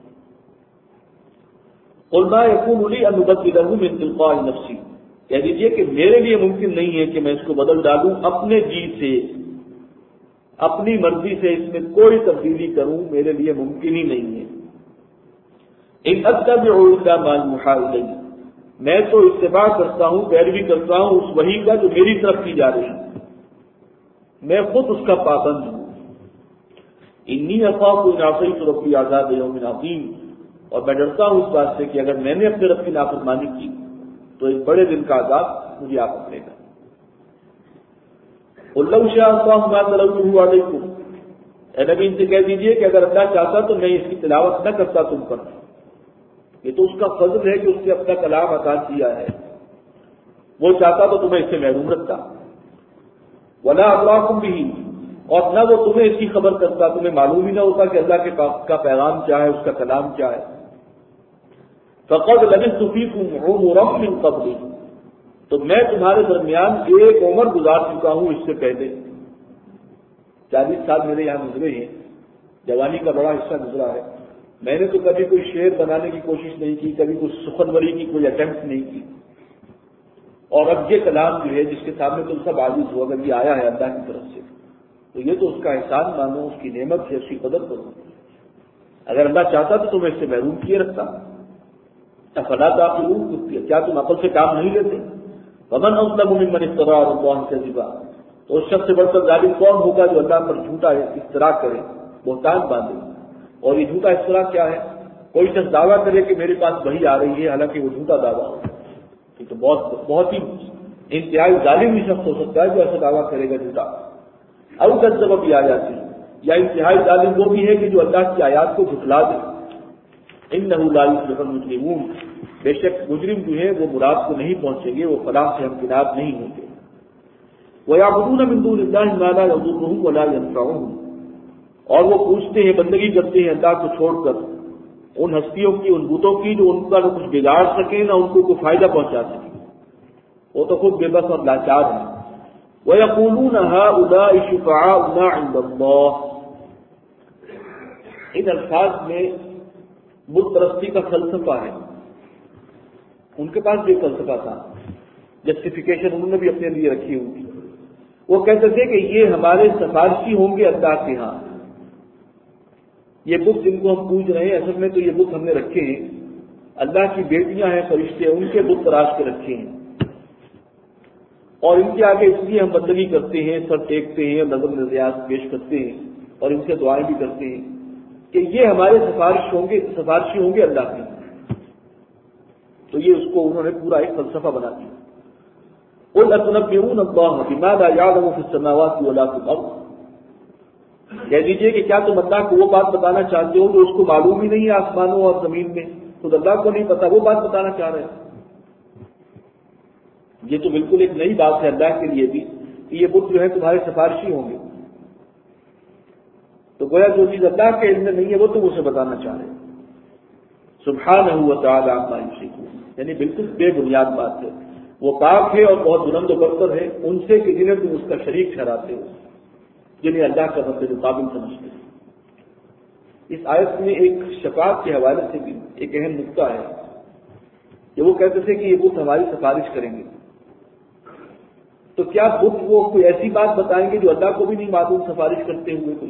A: قل ما يكون لي ان ابدله من تلقاء نفسي، کہہ دیجیے کہ میرے لیے ممکن نہیں ہے کہ میں اس کو بدل ڈالوں اپنے جی سے، اپنی مرضی سے اس میں کوئی تبدیلی کروں، میرے لیے ممکن ہی نہیں ہے۔ ان اتبع الا ما يوحى الي، میں تو اتباع کرتا ہوں، پیروی کرتا ہوں اس وحی کا جو میری طرف کی جا رہی ہے، میں خود اس کا پابند ہوں۔ انی اخاف ان عصیت ربی عذاب یوم عظیم، اور میں ڈرتا ہوں اس بات سے کہ اگر میں نے اپنے رب کی نافرمانی کی تو ایک بڑے دن کا عذاب مجھے آ پکڑے گا۔ قل لو شاء اللہ ما تلوته علیکم، اے نبی ان سے کہہ دیجیے کہ اگر اللہ چاہتا تو میں اس کی تلاوت نہ کرتا تم پر، یہ تو اس کا فضل ہے کہ اس نے اپنا کلام عطا کیا ہے، وہ چاہتا تو تمہیں اس سے محروم رکھتا۔ ولا ادراکم به، اور نہ وہ تمہیں اس کی خبر کرتا، تمہیں معلوم ہی نہ ہوتا کہ اللہ کے کا پیغام کیا ہے، اس کا کلام کیا ہے۔ فقد لبثت فیکم عمرا من قبل، تو میں تمہارے درمیان ایک عمر گزار چکا ہوں اس سے پہلے، 40 سال میرے یہاں گزرے ہیں، جوانی کا بڑا حصہ گزرا ہے، میں نے تو کبھی کوئی شعر بنانے کی کوشش نہیں کی، کبھی کوئی سخنوری کی کوئی اٹیمپٹ نہیں کی، اور اب یہ کلام جو ہے جس کے سامنے تم سب عاجز ہو، اگر یہ آیا ہے اللہ کی طرف سے تو یہ تو اس کا احسان مانو، اس کی نعمت ہے، اس کی قدر کرو۔ اگر اللہ چاہتا تو تمہیں اس سے محروم کیے رکھتا۔ افلا تعقلون، کیا تم عقل سے کام نہیں لیتے؟ ومن اظلم ممن افترى على الله كذبا، تو اس شخص سے بڑھ کر ظالم کون ہوگا جو اللہ پر جھوٹا افتراء کرے، بہتان باندھے۔ اور یہ جھوٹا افتراء کیا ہے؟ کوئی شخص دعویٰ کرے کہ میرے پاس وحی آ رہی ہے، حالانکہ وہ جھوٹا دعویٰ ہو، یہ تو بہت ہی انتہائی ظالم ہی شخص ہو سکتا ہے جو ایسا دعویٰ کرے گا جھوٹا۔ او کذب بآیاتہ، یا انتہائی ظالم وہ بھی ہے کہ جو اللہ کی آیات کو جھٹلا دے۔ انہ لا یفلح المجرمون، بے شک مجرم جو ہے وہ مراد کو نہیں پہنچیں گے، وہ فلاح سے ہمکنار نہیں ہوں گے۔ وَيَعْبُدُونَ مِن دُونِ اللَّهِ مَا لَا يَضُرُّهُمْ وَلَا يَنفَعُهُمْ، اور وہ پوچھتے ہیں، بندگی کرتے ہیں اللہ کو چھوڑ کر ان ہستیوں کی، ان بتوں کی جو ان کا نہ کچھ بگاڑ سکیں نہ ان کو کوئی فائدہ پہنچا سکیں، وہ تو خود بے بس اور لاچار ہیں۔ وَيَقُولُونَ هَؤُلَاءِ شُفَعَاؤُنَا عِندَ اللَّهِ، ان الفاظ میں بت پرستی کا فلسفہ ہے، ان کے پاس بھی فلسفہ تھا، جسٹیفیکیشن انہوں نے بھی اپنے لیے رکھی ہوئی۔ وہ کہتے تھے کہ یہ ہمارے سفارشی ہوں گے اللہ کے ہاں، یہ بت جن کو ہم پوج رہے ہیں اصل میں تو یہ بت ہم نے رکھے ہیں، اللہ کی بیٹیاں ہیں فرشتے، ان کے بت تراش کے رکھے ہیں، اور ان کے آگے اس لیے ہم بندگی کرتے ہیں، سر ٹیکتے ہیں، نظر نظریات پیش کرتے ہیں اور ان سے دعائیں بھی کرتے ہیں کہ یہ ہمارے سفارشی ہوں گے اللہ کے۔ تو یہ اس کو انہوں نے پورا ایک فلسفہ بنا دیا۔ قل اتنبئون اللہ بما لا يعلم في السماوات ولا في الارض، کہہ دیجیے کہ کیا تم اللہ کو وہ بات بتانا چاہتے ہو جو اس کو معلوم ہی نہیں ہے آسمانوں اور زمین میں، خود اللہ کو نہیں پتا، وہ بات بتانا چاہ رہے ہیں۔ یہ تو بالکل ایک نئی بات ہے اللہ کے لیے بھی کہ یہ بت جو ہے تمہارے سفارشی ہوں گے، تو گویا جو چیز اللہ کے علم میں نہیں ہے وہ تم اسے بتانا چاہ رہے ہیں۔ سبحانہ وتعالی عما یشرکون، یعنی بالکل بے بنیاد بات ہے، وہ پاک ہے اور بہت بلند و برتر ہے ان سے کہ جنہیں تم اس کا شریک ٹھہراتے ہو، جنہیں اللہ کا رب قابل سمجھتے ہو۔ اس آیت میں ایک شفاعت کے حوالے سے بھی ایک اہم نقطہ ہے کہ وہ کہتے تھے کہ یہ بت ہماری سفارش کریں گے، تو کیا بت وہ کوئی ایسی بات بتائیں گے جو اللہ کو بھی نہیں معلوم سفارش کرتے ہوئے کوئی؟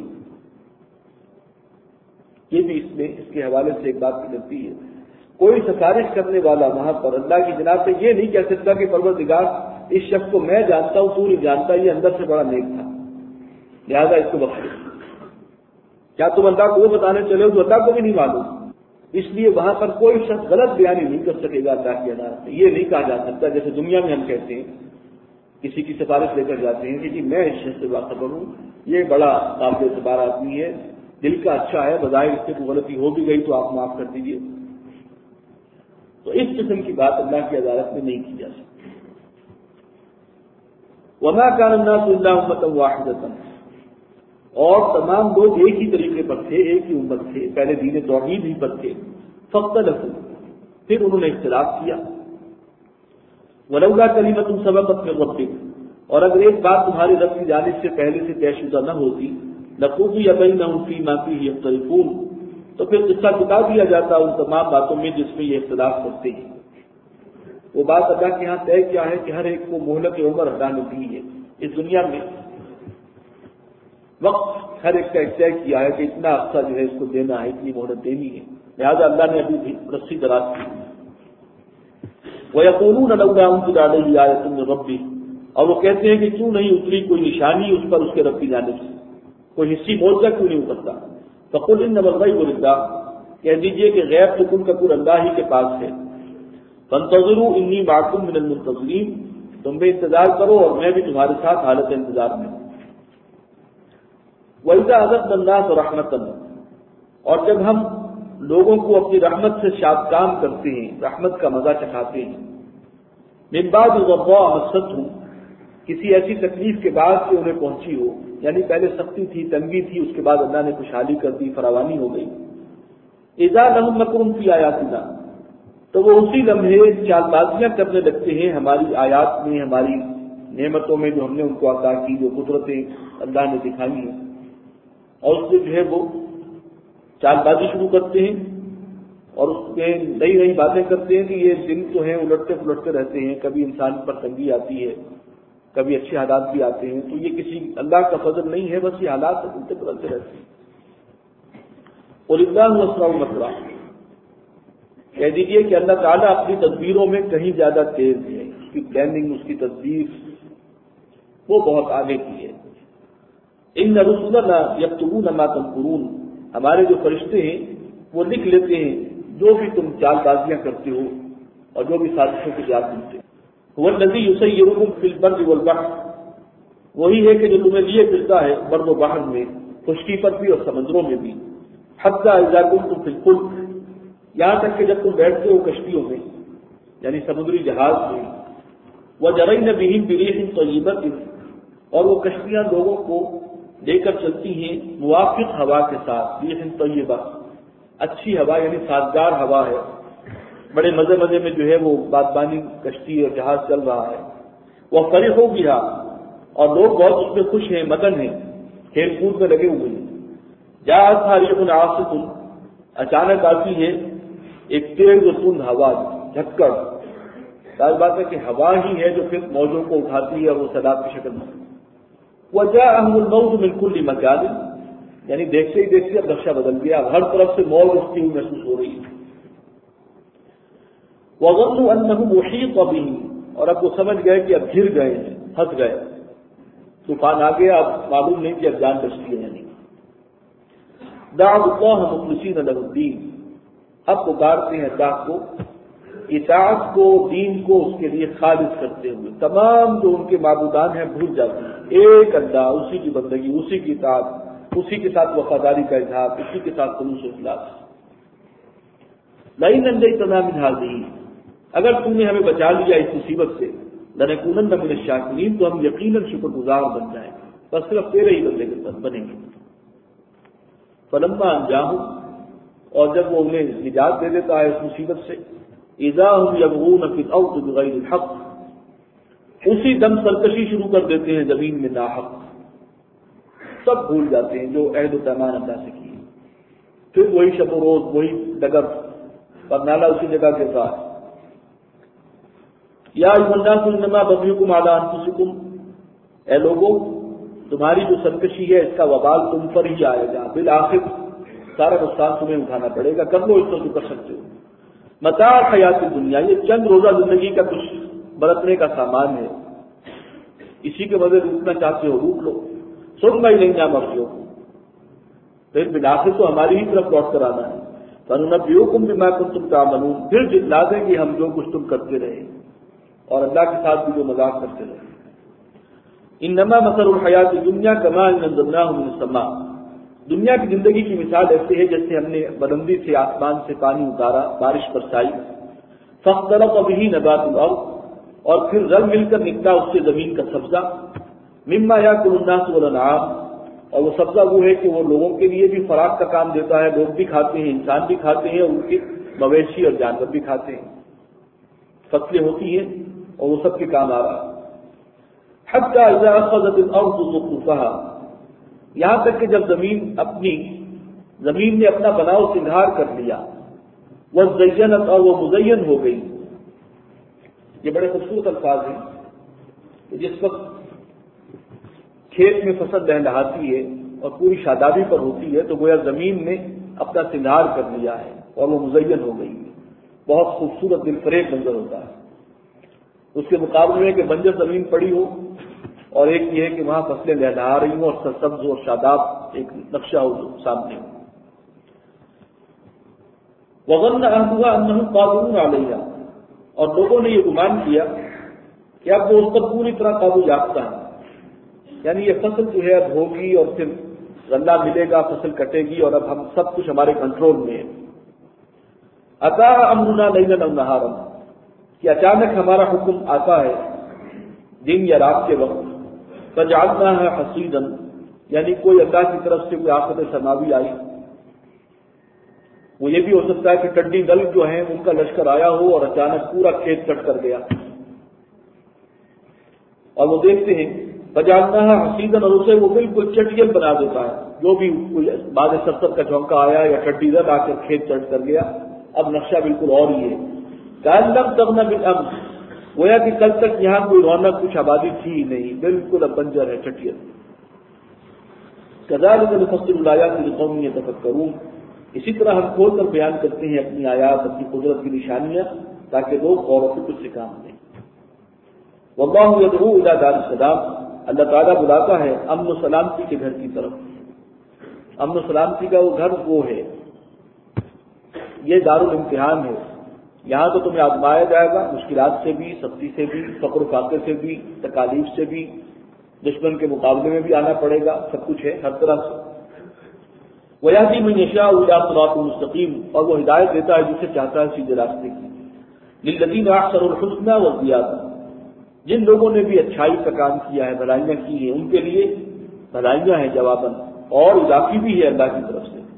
A: یہ بھی اس کے حوالے سے ایک بات نکلتی ہے، کوئی سفارش کرنے والا وہاں پر اللہ کی جناب سے یہ نہیں کہہ سکتا کہ پروردگار اس شخص کو میں جانتا ہوں تو نہیں جانتا، یہ اندر سے بڑا نیک تھا لہذا اس کو بخش دو۔ کیا تم اللہ کو وہ بتانے چلے ہو جو اللہ کو بھی نہیں معلوم؟ اس لیے وہاں پر کوئی شخص غلط بیانی نہیں کر سکے گا اللہ کی عدالت میں، یہ نہیں کہا جا سکتا جیسے دنیا میں ہم کہتے ہیں کسی کی سفارش لے کر جاتے ہیں کہ جی میں اس شخص سے باخبر ہوں، یہ بڑا قابل اعتبار آدمی ہے، دل کا اچھا ہے، بظاہر اس سے کوئی غلطی ہو بھی گئی تو آپ معاف کر دیجیے. تو اس قسم کی بات اللہ کی عدالت میں نہیں کی جا سکتی. وما كان الناس الا امة واحدة، اور تمام لوگ ایک ہی طریقے پر تھے، ایک ہی امت تھے، پہلے دین توحید ہی پر تھے. فاختلفوا، پھر انہوں نے اختلاف کیا. ولولا كلمة سبقت من ربك، اور اگر ایک بات تمہاری رب کی جانب سے پہلے سے طے شدہ نہ ہوتی، لقضي بينهم فيما فيه يختلفون، تو پھر قصہ بتا دیا جاتا ان تمام باتوں میں جس میں یہ اختلاف کرتے ہیں. وہ بات اللہ کے یہاں طے کیا ہے کہ ہر ایک کو مہلت عمر اللہ نے دی ہے. اس دنیا میں وقت ہر ایک کا طے کیا ہے کہ اتنا عرصہ جو ہے اس کو دینا ہے، اتنی مہلت دینی ہے، لہٰذا اللہ نے ابھی بھی رسی دراز کی. وَيَقُولُونَ لَوْلَا أُنزِلَ عَلَيْهِ آيَةٌ مِّن رَّبِّهِ، اور وہ کہتے ہیں کہ کیوں نہیں اتری کوئی نشانی اس پر اس کے رب کی جانب سے، کوئی حصی معجزہ کیوں نہیں اترتا. فَقُلْ إِنَّمَا الْغَيْبُ لِلَّهِ، کہہ دیجئے کہ غیب تو کل کا کل اللہ ہی کے پاس ہے. فَانْتَظِرُوا إِنِّي مَعَكُمْ مِنَ الْمُنتَظِرِينَ، تم بھی انتظار کرو اور میں بھی تمہارے ساتھ حالت انتظار میں ہوں. وَإِذَا أَذَقْنَا النَّاسَ رَحْمَةً، اور جب ہم لوگوں کو اپنی رحمت سے شادکام کرتے ہیں، رحمت کا مزہ چکھاتے ہیں، من بعد ضراء مستهم، کسی ایسی تکلیف کے بعد کہ انہیں پہنچی ہو، یعنی پہلے سختی تھی، تنگی تھی، اس کے بعد اللہ نے خوشحالی کر دی، فراوانی ہو گئی. اذا لهم مکر فی آیاتنا، تو وہ اسی لمحے چال بازیاں کرنے لگتے ہیں ہماری آیات میں، ہماری نعمتوں میں جو ہم نے ان کو عطا کی، جو قدرتیں اللہ نے دکھائی ہیں، اور اس سے جو ہے وہ چال بازی شروع کرتے ہیں اور اس میں نئی نئی باتیں کرتے ہیں کہ یہ دن تو ہیں الٹتے پلٹتے رہتے ہیں، کبھی انسان پر تنگی آتی ہے، کبھی اچھے حالات بھی آتے ہیں، تو یہ کسی اللہ کا فضل نہیں ہے، بس یہ حالات الٹتے پلٹتے رہتے ہیں. اور اللہ اسرع مکرا، کہہ دیجیے کہ اللہ تعالیٰ اپنی تدبیروں میں کہیں زیادہ تیز ہے، اس کی پلاننگ، اس کی تدبیر وہ بہت آگے کی ہے. ان رسلنا یکتبون ما تمکرون، ہمارے جو فرشتے ہیں وہ لکھ لیتے ہیں جو بھی تم چال بازیاں کرتے ہو اور جو بھی سازشوں کی یاد کرتے ہو. هو الذی یسیرکم فی البر والبحر، وہی ہے کہ جو تمہیں لیے پھرتا ہے بر و بحر میں، خشکی پر بھی اور سمندروں میں بھی. حتی اذا کنتم فی الفلک، یہاں تک کہ جب تم بیٹھتے ہو کشتیوں میں، یعنی سمندری جہاز میں. وجرین بہم بريح طیبۃ، اور وہ کشتیاں لوگوں کو لے کر چلتی ہیں موافق ہوا کے ساتھ. ریح طیبہ، اچھی ہوا یعنی سازگار ہوا ہے، بڑے مزے مزے میں جو ہے وہ بادبانی کشتی اور جہاز چل رہا ہے. وہ فرحوا بها، اور لوگ بہت اس میں خوش ہیں، مگن ہیں، کھیل کود میں لگے ہوئے ہیں. جاءتها ريح عاصف، اچانک آتی ہے ایک تیز و تند ہوا، جھکڑ. ظاہر بات ہے کہ ہوا ہی ہے جو پھر موجوں کو اٹھاتی ہے اور وہ سیلاب کی شکل میں. وجاءهم الموج من كل مكان، یعنی دیکھتے ہی دیکھتے اب نقشہ بدل گیا، اب ہر طرف سے موج اٹھتی ہوئی محسوس ہو رہی ہے. وظنوا انه محيط بهم، اور اب وہ سمجھ گئے کہ اب گھر گئے ہیں، پھنس گئے، طوفان آ گیا، اب معلوم نہیں کہ اب جان بچتی ہے یا نہیں. دعوا الله مخلصين له الدين، اب پکارتے ہیں اللہ کو، اطاعت کو، دین کو اس کے لیے خالص کرتے ہوئے. تمام جو ان کے معبودان ہیں بھول جاتے ہیں، ایک اللہ، اسی کی بندگی، اسی کی اطاعت، اسی کے ساتھ وفاداری کا اظہار، اسی کے ساتھ خلوص و اخلاص. لئن انجیتنا من هذه، اگر تم نے ہمیں بچا لیا اس مصیبت سے، لنکونن من الشاکرین، تو ہم یقیناً شکر گزار بن جائیں گے، بس صرف تیرے ہی بندے بنیں گے. فلما انجاہم، اور جب وہ انہیں نجات دے دیتا ہے اس مصیبت سے، اذا هم يبغون في الارض بغیر الحق، اسی دم سرکشی شروع کر دیتے ہیں زمین میں ناحق. سب بھول جاتے ہیں جو عہد و پیمان اللہ سے کیے، پھر وہی شب و روز، وہی ڈگر پر نالا اسی جگہ کے ساتھ. یا ایھا الناس انما بغیکم علی انفسکم، اے لوگوں تمہاری جو سرکشی ہے اس کا وبال تم پر ہی آئے گا، بالآخر سارا نقصان تمہیں اٹھانا پڑے گا، کر لو اس کو جو کر سکتے ہو. متاع حیات دنیا، یہ چند روزہ زندگی کا کچھ برتنے کا سامان ہے، اسی کے بدلے روکنا چاہتے ہو روک لو. ثم الینا مرجعکم، پھر بالآخر تو ہماری ہی طرف لوٹ کر آنا ہے. فننبئکم بما کنتم تعملون، پھر جتلا دیں گے ہم جو کچھ تم کرتے رہے اور اللہ کے ساتھ بھی جو مذاق کرتے رہے. انما مثل الحیات الدنیا کماء انزلناه من السماء، دنیا کی زندگی کی مثال ایسے ہے جیسے ہم نے بلندی سے آسمان سے پانی اتارا، بارش برسائی، فاختلط به نبات الارض، اور پھر رل مل کر نکلا اس سے زمین کا سبزہ، مما یاکل الناس والانعام، اور وہ سبزہ وہ ہے کہ وہ لوگوں کے لیے بھی خوراک کا کام دیتا ہے، لوگ بھی کھاتے ہیں، انسان بھی کھاتے ہیں، ان کے مویشی اور جانور بھی کھاتے ہیں، فصلیں ہوتی ہیں اور وہ سب کے کام آ رہا ہے۔ حتی اذا اخذت الارض زخرفها، یہاں تک کہ جب زمین نے اپنا بناؤ سنگھار کر لیا، وزینت، اور وہ مزین ہو گئی۔ یہ بڑے خوبصورت الفاظ ہیں کہ جس وقت کھیت میں فصل لہلہاتی ہے اور پوری شادابی پر ہوتی ہے تو گویا زمین نے اپنا سنگھار کر لیا ہے اور وہ مزین ہو گئی ہے، بہت خوبصورت دل فریب منظر ہوتا ہے۔ اس کے مقابلے میں کہ بنجر زمین پڑی ہو، اور ایک یہ ہے کہ وہاں فصلیں لہلہا رہی ہوں اور سرسبز اور شاداب ایک نقشہ ہو سامنے ہو۔ وظن اهلها انهم قادرون عليها، اور لوگوں نے یہ گمان کیا کہ اب وہ اس پر پوری طرح قابو یافتہ ہیں، یعنی یہ فصل جو ہے اب ہوگی اور پھر غلہ ملے گا، فصل کٹے گی اور اب ہم سب کچھ ہمارے کنٹرول میں ہے۔ اتا امرنا لیلا او نہارا، کہ اچانک ہمارا حکم آتا ہے دن یا رات کے وقت، فجعلناها حصیدا، یعنی کوئی اللہ کی طرف سے کوئی آفت سماوی آئی، وہ یہ بھی ہو سکتا ہے کہ ٹڈی دل جو ہیں ان کا لشکر آیا ہو اور اچانک پورا کھیت کٹ کر گیا، اور وہ دیکھتے ہیں فجعلناها حصیدا، اور اسے وہ بالکل چٹیل بنا دیتا ہے، جو بھی کوئی بعد سرسب کا جھونکا آیا یا ٹڈی دل آ کر کھیت چٹ کر گیا، اب نقشہ بالکل اور ہی ہے۔ کأن لم تغن بالامس، گویا کہ کل تک یہاں کوئی رونق، کچھ آبادی تھی ہی نہیں، بالکل اب بنجر ہے، چٹیل۔ كذلك نفصل الآيات لقوم يتفكرون، اسی طرح ہم کھول کر بیان کرتے ہیں اپنی آیات، اپنی قدرت کی نشانیاں، تاکہ لوگ غور و فکر سے کام لیں۔ واللہ يدعو الى دار السلام، اللہ تعالیٰ بلاتا ہے امن و سلامتی کے گھر کی طرف۔ امن و سلامتی کا وہ گھر وہ ہے، یہ دار الامتحان ہے، یہاں تو تمہیں آزمایا جائے گا، مشکلات سے بھی، سختی سے بھی، فقر و فاقے سے بھی، تکالیف سے بھی، دشمن کے مقابلے میں بھی آنا پڑے گا، سب کچھ ہے ہر طرح سے۔ وَيَهْدِي مَن يَشَاءُ إِلَىٰ صِرَاطٍ مُّسْتَقِيمٍ، اور وہ ہدایت دیتا ہے جسے چاہتا ہے سیدھے راستے کی۔ لِلَّذِينَ أَحْسَنُوا الْحُسْنَىٰ وَزِيَادَةٌ، جن لوگوں نے بھی اچھائی کا کام کیا ہے، بھلائیاں کی ہیں، ان کے لیے بھلائیاں ہیں جواباً، اور اضافی بھی ہے اللہ کی طرف سے۔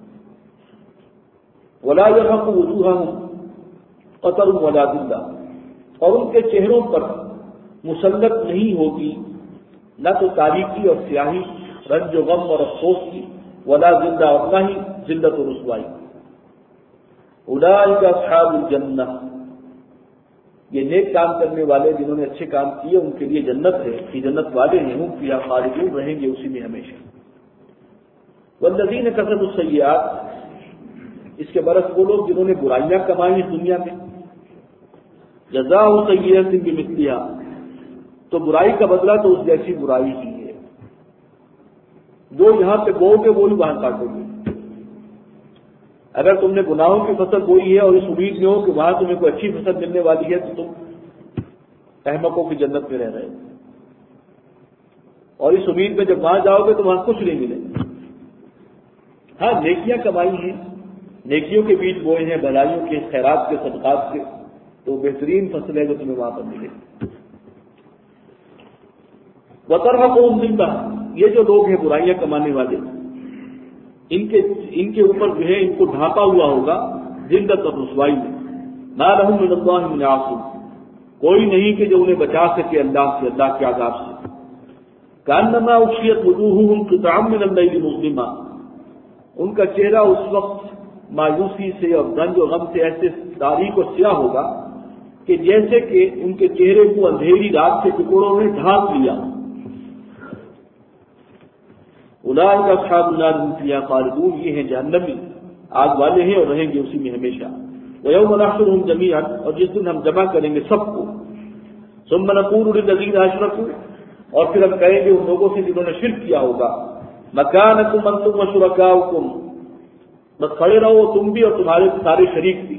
A: وَلَا يَرْهَقُ وُجُوهَهُمْ قَتَرٌ وَلَا ذِلَّةٌ، اور ان کے چہروں پر مسلط نہیں ہوگی نہ تو تاریکی اور سیاہی، رنج و غم اور افسوس کی، ولا ذلہ، اور نہ ہی ذلت و رسوائی۔ اولئک اصحاب الجنہ، یہ نیک کام کرنے والے جنہوں نے اچھے کام کیے ان کے لیے جنت ہے، یہ جنت والے ہیں، ہم فیہا خالدون، رہیں گے اسی میں ہمیشہ۔ والذین کسبوا السیئات، اس کے برعکس وہ لوگ جنہوں نے برائیاں کمائی اس دنیا میں، جزاء سیئۃ بمثلھا، تو برائی کا بدلہ تو اس جیسی برائی ہی ہے، جو یہاں پہ بو گے وہی وہاں کاٹو گے۔ اگر تم نے گناہوں کی فصل بوئی ہے اور اس امید میں ہو کہ وہاں تمہیں کوئی اچھی فصل ملنے والی ہے تو تم احمقوں کی جنت میں رہ رہے ہو، اور اس امید میں جب وہاں جاؤ گے تو وہاں کچھ نہیں ملے۔ ہاں نیکیاں کمائی ہیں، نیکیوں کے بیچ بوئے ہیں، بھلائیوں کے، خیرات کے، صدقات کے، تو بہترین فصل ہے جو تمہیں وہاں پر ملے۔ وَتَرْهَقُهُمْ ذِلَّةٌ، یہ جو لوگ ہیں برائیاں کمانے والے، ان کے اوپر جو ہے ان کو ڈھانپا ہوا ہوگا ذلت اور رسوائی میں۔ مَا لَهُم مِّنَ اللَّهِ مِنْ عَاصِمٍ، کوئی نہیں کہ جو انہیں بچا سکے اللہ سے، اللہ کے عذاب سے۔ كَأَنَّمَا أُغْشِيَتْ وُجُوهُهُمْ قِطَعًا مِّنَ اللَّيْلِ مُظْلِمًا، ان کا چہرہ اس وقت مایوسی سے اور رنج و غم سے ایسے تاریک اور سیاہ ہوگا کہ جیسے کہ ان کے چہرے کو اندھیری رات کے ٹکڑوں نے ڈھانپ لیا۔ اولئک اصحاب النار هم فیہا خالدون، یہ ہیں جہنمی، آگ والے ہیں اور رہیں گے اسی میں ہمیشہ۔ ویوم نحشرهم جميعا، اور جس دن ہم جمع کریں گے سب کو۔ ثم نقول للذین اشرکوا، اور پھر ہم کہیں گے ان لوگوں سے جنہوں نے شرک کیا ہوگا، مکانکم انتم وشرکاؤکم، بس کھڑے رہو تم بھی اور تمہارے سارے شریک بھی،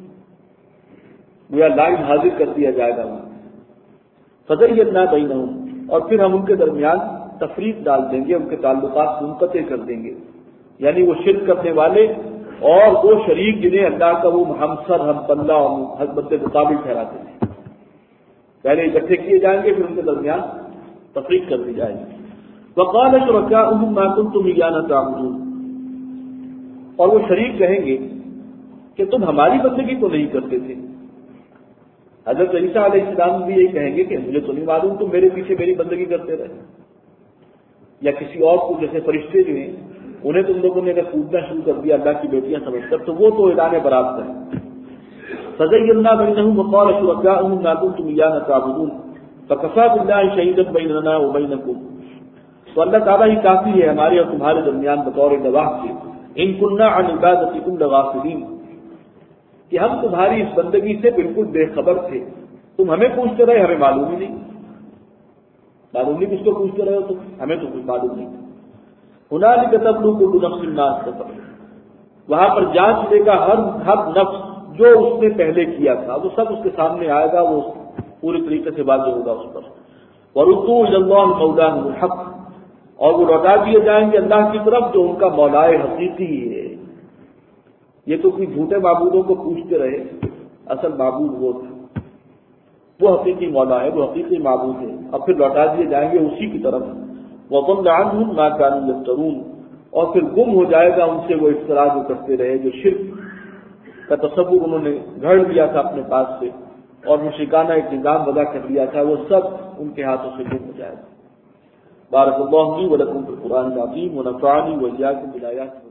A: گویا لائن حاضر کر دیا جائے گا وہاں۔ فزینا بینہم، اور پھر ہم ان کے درمیان تفریق ڈال دیں گے، ان کے تعلقات منقطع کر دیں گے۔ یعنی وہ شرک کرنے والے اور وہ شریک جنہیں اللہ کا وہ ہمسر ہم پلہ اور حکمت مقابل ٹھہراتے ہیں، پہلے اکٹھے کیے جائیں گے، پھر ان کے درمیان تفریق کر دی جائے گی۔ وقال شرکاؤہم ما کنتم ایانا تعبدون، اور وہ شریک کہیں گے کہ تم ہماری بندگی تو نہیں کرتے تھے۔ حضرت عیسیٰ علیہ السلام بھی یہی کہیں گے کہ مجھے تو نہیں معلوم تم میرے پیچھے میری بندگی کرتے رہے، یا کسی اور کو، جیسے فرشتے جو ہیں انہیں تم لوگوں نے اگر پوجنا شروع کر دیا اللہ کی بیٹیاں سمجھ کر، تو وہ تو اعلان برات ہے۔ فزینا بینہم وقال شرکاؤہم ما کنتم ایانا تعبدون فکفی باللہ شہیدا بیننا وبینکم، تو اللہ تعالیٰ ہی کافی ہے ہمارے اور تمہارے درمیان بطور گواہ کے، ان کننا عن عبادتکم لغافلین، کہ ہم تمہاری اس بندگی سے بالکل بے خبر تھے، تم ہمیں پوچھتے رہے، ہمیں معلوم ہی نہیں، معلوم نہیں کس کو پوچھتے رہے ہو تم، ہمیں تو کچھ معلوم نہیں۔ ہنالک تبلو کل نفس ما کسبت، وہاں پر جانچ لے گا ہر نفس جو اس نے پہلے کیا تھا، وہ سب اس کے سامنے آئے گا، وہ پوری طریقے سے واضح ہوگا اس پر۔ وردوا الی اللہ مولاهم الحق، اور وہ لوٹا دیے جائیں گے اللہ کی طرف جو ان کا مولائے حقیقی ہے۔ یہ تو کوئی جھوٹے معبودوں کو پوچھتے رہے، اصل معبود وہ تھا، وہ حقیقی مولا ہے، وہ حقیقی معبود ہے، اور پھر لوٹا دیے جائیں گے اسی کی طرف۔ وضل عنهم ما كانوا يفترون، اور پھر گم ہو جائے گا ان سے وہ افترا جو کرتے رہے، جو شرک کا تصور انہوں نے گھڑ لیا تھا اپنے پاس سے اور مشرکانہ ایک نظام وضع کر لیا تھا، وہ سب ان کے ہاتھوں سے گم ہو جائے گا۔ بارک اللہ لی ولکم فی القرآن العظیم ونفعنی وإیاکم بالآیات